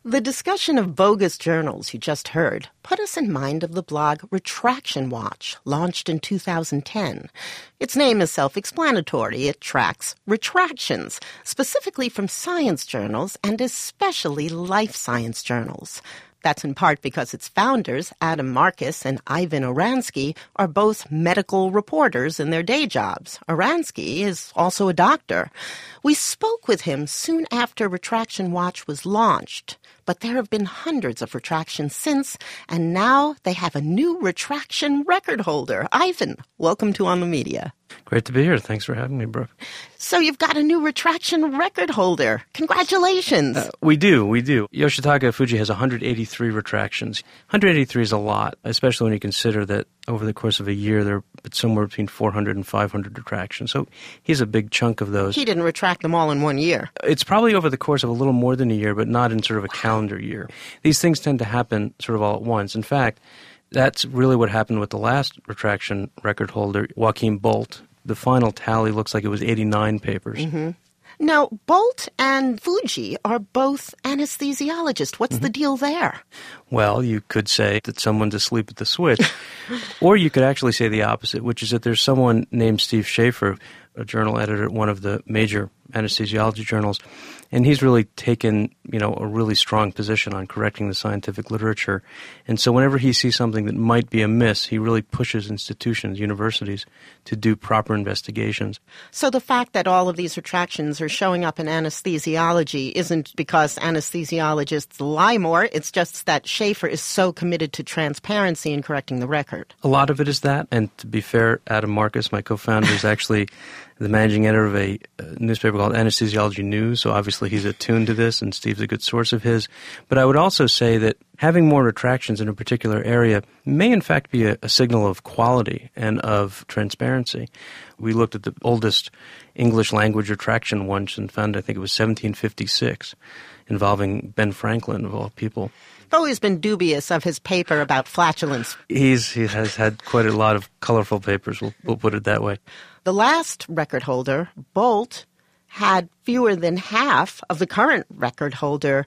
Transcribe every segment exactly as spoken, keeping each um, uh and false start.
The discussion of bogus journals you just heard put us in mind of the blog Retraction Watch, launched in two thousand ten. Its name is self-explanatory. It tracks retractions, specifically from science journals and especially life science journals. That's in part because its founders, Adam Marcus and Ivan Oransky, are both medical reporters in their day jobs. Oransky is also a doctor. We spoke with him soon after Retraction Watch was launched, but there have been hundreds of retractions since, and now they have a new retraction record holder. Ivan, welcome to On the Media. Great to be here. Thanks for having me, Brooke. So you've got a new retraction record holder. Congratulations. Uh, we do, we do. Yoshitaka Fuji has one hundred eighty-three retractions. one hundred eighty-three is a lot, especially when you consider that over the course of a year there are somewhere between four hundred and five hundred retractions. So he's a big chunk of those. He didn't retract them all in one year. It's probably over the course of a little more than a year, but not in sort of a calendar year. These things tend to happen sort of all at once. In fact, that's really what happened with the last retraction record holder, Joachim Bolt. The final tally looks like it was eighty-nine papers. Mm-hmm. Now, Bolt and Fuji are both anesthesiologists. What's mm-hmm. the deal there? Well, you could say that someone's asleep at the switch. Or you could actually say the opposite, which is that there's someone named Steve Schaefer, a journal editor at one of the major anesthesiology journals, and he's really taken, you know, a really strong position on correcting the scientific literature. And so whenever he sees something that might be amiss, he really pushes institutions, universities, to do proper investigations. So the fact that all of these retractions are showing up in anesthesiology isn't because anesthesiologists lie more, it's just that Schaefer is so committed to transparency in correcting the record. A lot of it is that, and to be fair, Adam Marcus, my co-founder, is actually the managing editor of a, a newspaper called Anesthesiology News, so obviously he's attuned to this, and Steve's a good source of his. But I would also say that having more retractions in a particular area may in fact be a, a signal of quality and of transparency. We looked at the oldest English language retraction once and found, I think it was seventeen fifty-six, involving Ben Franklin, of all people. I've always been dubious of his paper about flatulence. He's, he has had quite a lot of colorful papers, we'll, we'll put it that way. The last record holder, Bolt, had fewer than half of the current record holder,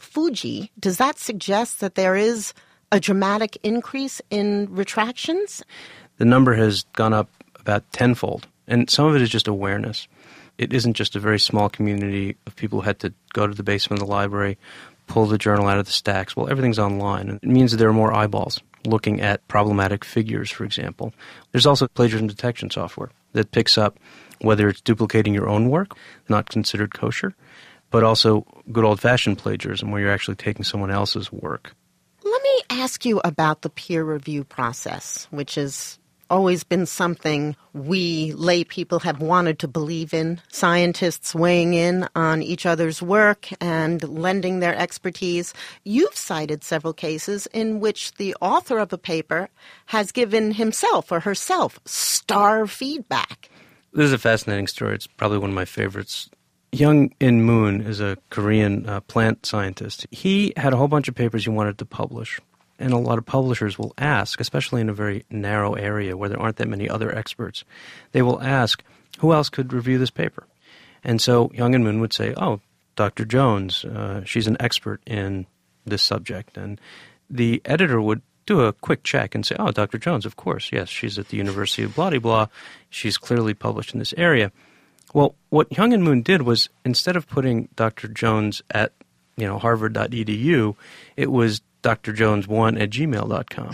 Fuji. Does that suggest that there is a dramatic increase in retractions? The number has gone up about tenfold, and some of it is just awareness. It isn't just a very small community of people who had to go to the basement of the library, pull the journal out of the stacks. Well, everything's online. It means that there are more eyeballs looking at problematic figures, for example. There's also plagiarism detection software that picks up whether it's duplicating your own work, not considered kosher, but also good old-fashioned plagiarism where you're actually taking someone else's work. Let me ask you about the peer review process, which has always been something we lay people have wanted to believe in, scientists weighing in on each other's work and lending their expertise. You've cited several cases in which the author of a paper has given himself or herself star feedback. This is a fascinating story. It's probably one of my favorites. Young In Moon is a Korean uh, plant scientist. He had a whole bunch of papers he wanted to publish. And a lot of publishers will ask, especially in a very narrow area where there aren't that many other experts, they will ask, who else could review this paper? And so Young In Moon would say, oh, Doctor Jones, uh, she's an expert in this subject. And the editor would do a quick check and say, oh, Doctor Jones, of course, yes, she's at the University of blah-de-blah. She's clearly published in this area. Well, what Young In Moon did was, instead of putting Doctor Jones at, you know, harvard dot e d u, it was D R Jones one at gmail dot com.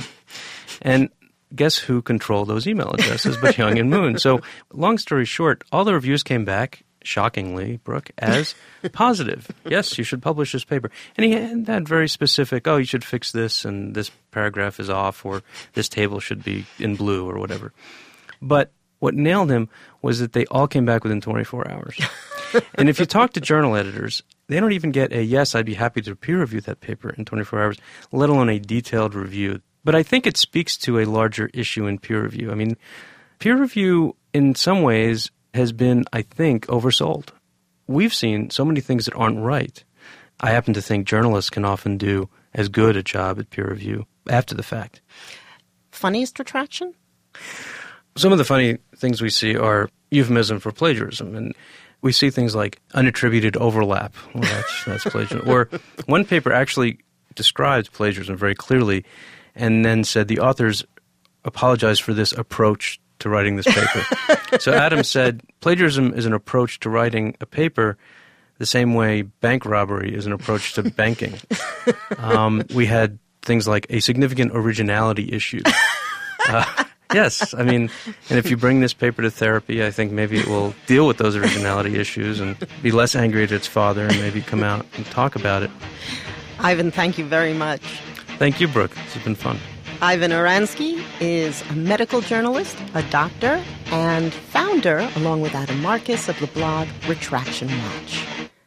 And guess who controlled those email addresses but Young In Moon? So long story short, all the reviews came back, shockingly, Brooke, as positive. Yes, you should publish this paper. And he had that very specific, oh, you should fix this, and this paragraph is off, or this table should be in blue, or whatever. But what nailed him was that they all came back within twenty-four hours. And if you talk to journal editors, they don't even get a, yes, I'd be happy to peer review that paper in twenty-four hours, let alone a detailed review. But I think it speaks to a larger issue in peer review. I mean, peer review in some ways has been, I think, oversold. We've seen so many things that aren't right. I happen to think journalists can often do as good a job at peer review after the fact. Funniest retraction? Some of the funny things we see are euphemism for plagiarism. And we see things like unattributed overlap. Well, that's, that's plagiarism. Or one paper actually describes plagiarism very clearly and then said the authors apologized for this approach to writing this paper. So Adam said plagiarism is an approach to writing a paper the same way bank robbery is an approach to banking. Um, we had things like a significant originality issue. Uh, yes, I mean, and if you bring this paper to therapy, I think maybe it will deal with those originality issues and be less angry at its father and maybe come out and talk about it. Ivan, thank you very much. Thank you, Brooke. This has been fun. Ivan Oransky is a medical journalist, a doctor, and founder, along with Adam Marcus, of the blog Retraction Watch.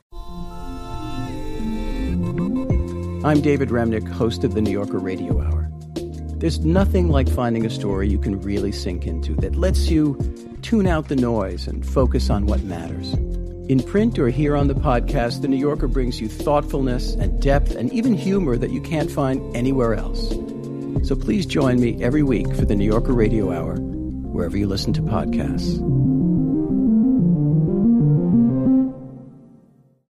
I'm David Remnick, host of the New Yorker Radio Hour. There's nothing like finding a story you can really sink into that lets you tune out the noise and focus on what matters. In print or here on the podcast, The New Yorker brings you thoughtfulness and depth and even humor that you can't find anywhere else. So please join me every week for the New Yorker Radio Hour, wherever you listen to podcasts.